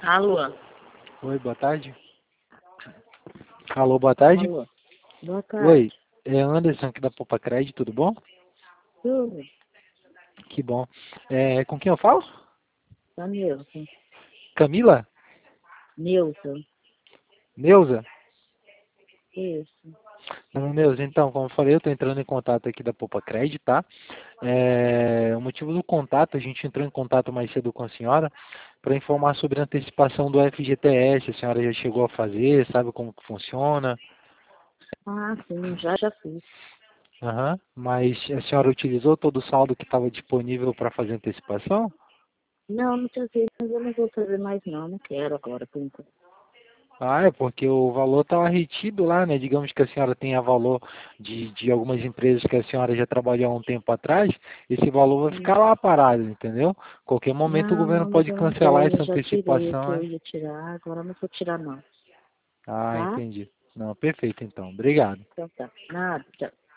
Alô? Oi, boa tarde. Alô, boa tarde. Alô? Boa tarde. Oi, é Anderson aqui da Poupa Crédito, tudo bom? Tudo? Que bom. Com quem eu falo? Tá Nilson. Camila? Nilson. Neuza? Isso. Neuza, então, como eu falei, eu estou entrando em contato aqui da Poupa Crédito, tá? O motivo do contato, a gente entrou em contato mais cedo com a senhora para informar sobre a antecipação do FGTS. A senhora já chegou a fazer, sabe como que funciona? Ah, sim, já fiz. Aham. Mas a senhora utilizou todo o saldo que estava disponível para fazer antecipação? Não tinha feito, mas eu não vou fazer mais não. Não quero agora, por enquanto. Ah, é porque o valor estava retido lá, né? Digamos que a senhora tenha valor de algumas empresas que a senhora já trabalhou há um tempo atrás, esse valor vai ficar lá parado, entendeu? Qualquer momento o governo Não, mas pode eu não cancelar quero. essa Eu já tirei o que antecipação, eu né? ia tirar. Agora eu não vou tirar não. Ah, Tá? entendi. Não, perfeito então. Obrigado. Então tá. Nada, tchau.